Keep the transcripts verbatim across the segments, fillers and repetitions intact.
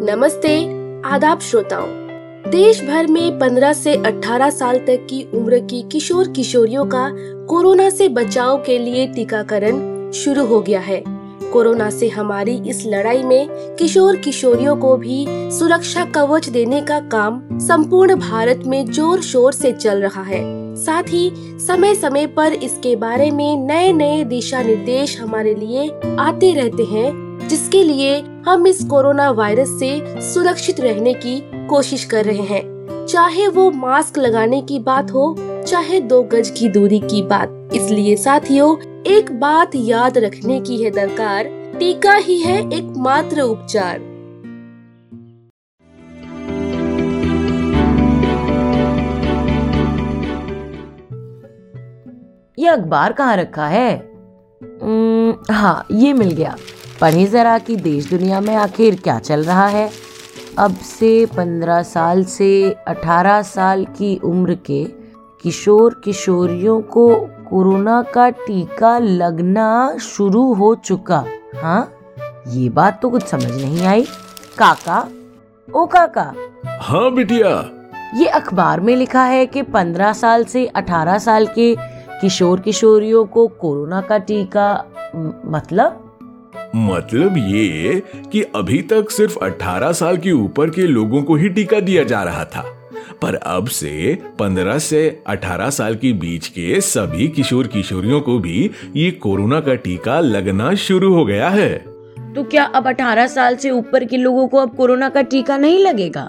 नमस्ते, आदाब श्रोताओं। देश भर में पंद्रह से अठारह साल तक की उम्र की किशोर किशोरियों का कोरोना से बचाव के लिए टीकाकरण शुरू हो गया है। कोरोना से हमारी इस लड़ाई में किशोर किशोरियों को भी सुरक्षा कवच देने का काम संपूर्ण भारत में जोर शोर से चल रहा है। साथ ही समय समय पर इसके बारे में नए नए दिशा निर्देश हमारे लिए आते रहते हैं, जिसके लिए हम इस कोरोना वायरस से सुरक्षित रहने की कोशिश कर रहे हैं। चाहे वो मास्क लगाने की बात हो, चाहे दो गज की दूरी की बात। इसलिए साथियों, एक बात याद रखने की है दरकार, टीका ही है एकमात्र उपचार। ये अखबार कहाँ रखा है? हाँ, ये मिल गया। पढ़े जरा कि देश दुनिया में आखिर क्या चल रहा है। अब से पंद्रह साल से अठारह साल की उम्र के किशोर किशोरियों को कोरोना का टीका लगना शुरू हो चुका। हाँ, ये बात तो कुछ समझ नहीं आई। काका, ओ काका। हाँ बिटिया। ये अखबार में लिखा है कि पंद्रह साल से अठारह साल के किशोर किशोरियों को कोरोना का टीका, मतलब मतलब ये कि अभी तक सिर्फ अठारह साल के ऊपर के लोगों को ही टीका दिया जा रहा था, पर अब से पंद्रह से अठारह साल के बीच के सभी किशोर किशोरियों को भी ये कोरोना का टीका लगना शुरू हो गया है। तो क्या अब अठारह साल से ऊपर के लोगों को अब कोरोना का टीका नहीं लगेगा?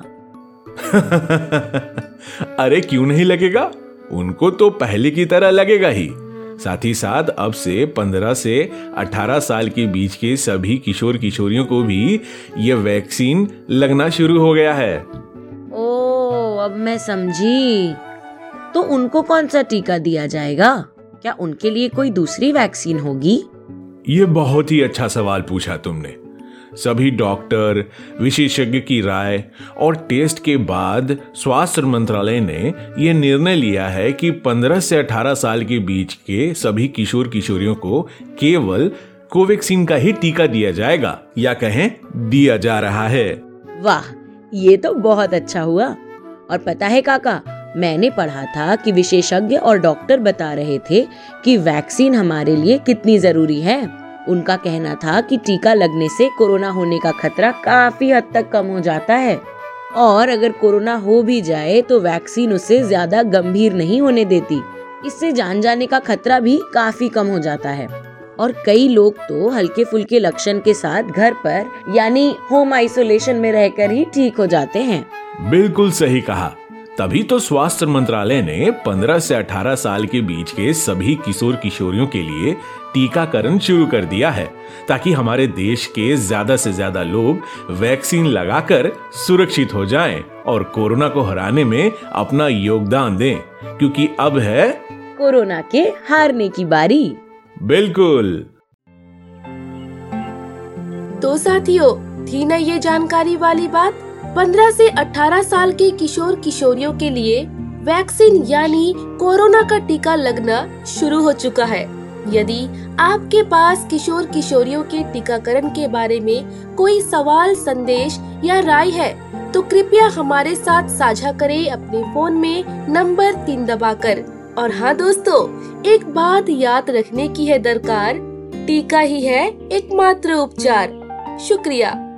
अरे क्यों नहीं लगेगा, उनको तो पहले की तरह लगेगा ही। साथ ही साथ अब से पंद्रह से अठारह साल के बीच के सभी किशोर किशोरियों को भी ये वैक्सीन लगना शुरू हो गया है। ओ, अब मैं समझी। तो उनको कौन सा टीका दिया जाएगा? क्या उनके लिए कोई दूसरी वैक्सीन होगी? ये बहुत ही अच्छा सवाल पूछा तुमने। सभी डॉक्टर, विशेषज्ञ की राय और टेस्ट के बाद स्वास्थ्य मंत्रालय ने यह निर्णय लिया है कि पंद्रह से अठारह साल के बीच के सभी किशोर किशोरियों को केवल कोवैक्सीन का ही टीका दिया जाएगा, या कहें दिया जा रहा है। वाह, ये तो बहुत अच्छा हुआ। और पता है काका, मैंने पढ़ा था कि विशेषज्ञ और डॉक्टर बता रहे थे कि वैक्सीन हमारे लिए कितनी जरूरी है। उनका कहना था कि टीका लगने से कोरोना होने का खतरा काफी हद तक कम हो जाता है, और अगर कोरोना हो भी जाए तो वैक्सीन उसे ज्यादा गंभीर नहीं होने देती। इससे जान जाने का खतरा भी काफी कम हो जाता है। और कई लोग तो हल्के फुल्के लक्षण के साथ घर पर यानी होम आइसोलेशन में रहकर ही ठीक हो जाते हैं। बिल्कुल सही कहा। तभी तो स्वास्थ्य मंत्रालय ने पंद्रह से अठारह साल के बीच के सभी किशोर किशोरियों के लिए टीकाकरण शुरू कर दिया है, ताकि हमारे देश के ज्यादा से ज्यादा लोग वैक्सीन लगाकर सुरक्षित हो जाएं और कोरोना को हराने में अपना योगदान दें, क्योंकि अब है कोरोना के हारने की बारी। बिल्कुल। तो साथियों, थी ना ये जानकारी वाली बात। पंद्रह से अठारह साल के किशोर किशोरियों के लिए वैक्सीन यानी कोरोना का टीका लगना शुरू हो चुका है। यदि आपके पास किशोर किशोरियों के टीकाकरण के बारे में कोई सवाल, संदेश या राय है, तो कृपया हमारे साथ साझा करें अपने फोन में नंबर तीन दबाकर। और हाँ दोस्तों, एक बात याद रखने की है दरकार, टीका ही है एकमात्र उपचार। शुक्रिया।